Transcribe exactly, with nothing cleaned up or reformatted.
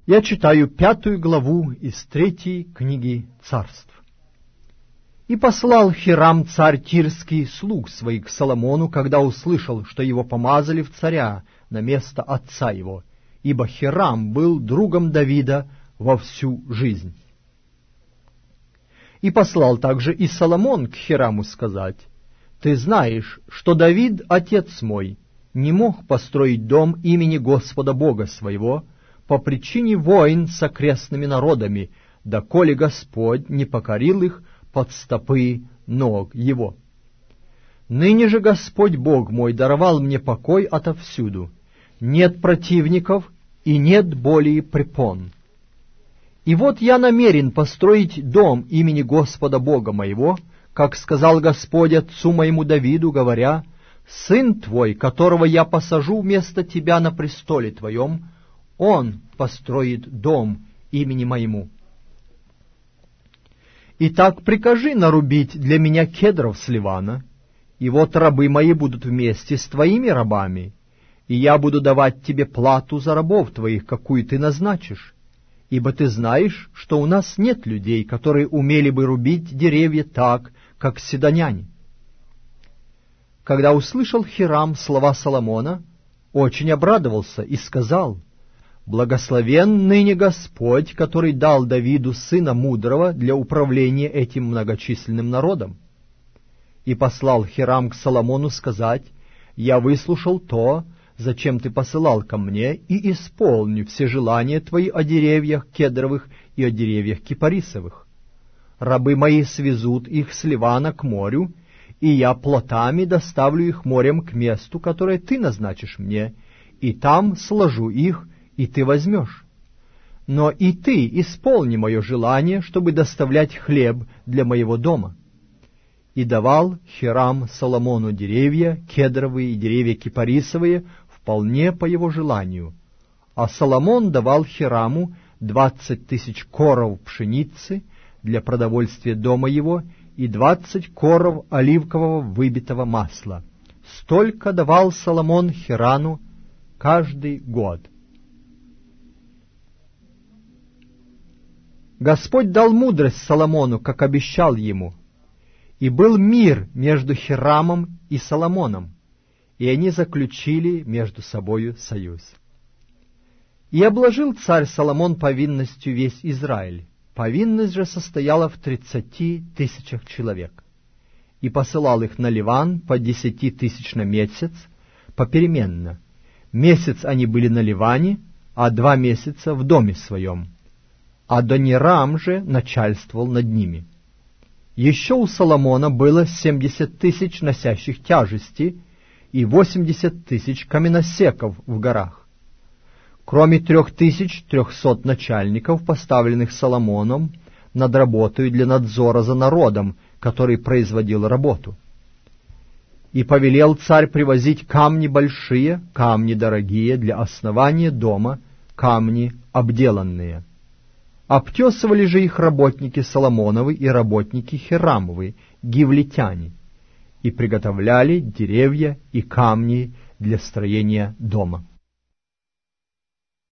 Я читаю пятую главу из третьей книги Царств. «И послал Хирам царь Тирский слуг своих к Соломону, когда услышал, что его помазали в царя на место отца его, ибо Хирам был другом Давида во всю жизнь. И послал также и Соломон к Хираму сказать: Ты знаешь, что Давид, отец мой, не мог построить дом имени Господа Бога своего по причине войн с окрестными народами, доколе Господь не покорил их под стопы ног его. Ныне же Господь Бог мой даровал мне покой отовсюду, нет противников и нет более препон. И вот я намерен построить дом имени Господа Бога моего, как сказал Господь отцу моему Давиду, говоря: Сын твой, которого я посажу вместо тебя на престоле твоем, он построит дом имени моему. Итак, прикажи нарубить для меня кедров с Ливана, и вот рабы мои будут вместе с твоими рабами, и я буду давать тебе плату за рабов твоих, какую ты назначишь, ибо ты знаешь, что у нас нет людей, которые умели бы рубить деревья так, как сидоняне». Когда услышал Хирам слова Соломона, очень обрадовался и сказал: «Благословен ныне Господь, который дал Давиду сына мудрого для управления этим многочисленным народом». И послал Хирам к Соломону сказать: «Я выслушал то, зачем ты посылал ко мне, и исполню все желания твои о деревьях кедровых и о деревьях кипарисовых. Рабы мои свезут их с Ливана к морю, и я плотами доставлю их морем к месту, которое ты назначишь мне, и там сложу их, и ты возьмешь. Но и ты исполни мое желание, чтобы доставлять хлеб для моего дома». И давал Хирам Соломону деревья кедровые и деревья кипарисовые вполне по его желанию, а Соломон давал Хираму двадцать тысяч коров пшеницы для продовольствия дома его и двадцать коров оливкового выбитого масла. Столько давал Соломон Хирану каждый год. Господь дал мудрость Соломону, как обещал ему, и был мир между Хирамом и Соломоном, и они заключили между собою союз. И обложил царь Соломон повинностью весь Израиль. Повинность же состояла в тридцати тысячах человек. И посылал их на Ливан по десяти тысяч на месяц, попеременно. Месяц они были на Ливане, а два месяца в доме своем. Адонирам же начальствовал над ними. Еще у Соломона было семьдесят тысяч носящих тяжести и восемьдесят тысяч каменосеков в горах, кроме трех тысяч трехсот начальников, поставленных Соломоном над работой для надзора за народом, который производил работу. И повелел царь привозить камни большие, камни дорогие для основания дома, камни обделанные. Обтесывали же их работники Соломоновы и работники Хирамовы, гивлитяне, и приготовляли деревья и камни для строения дома.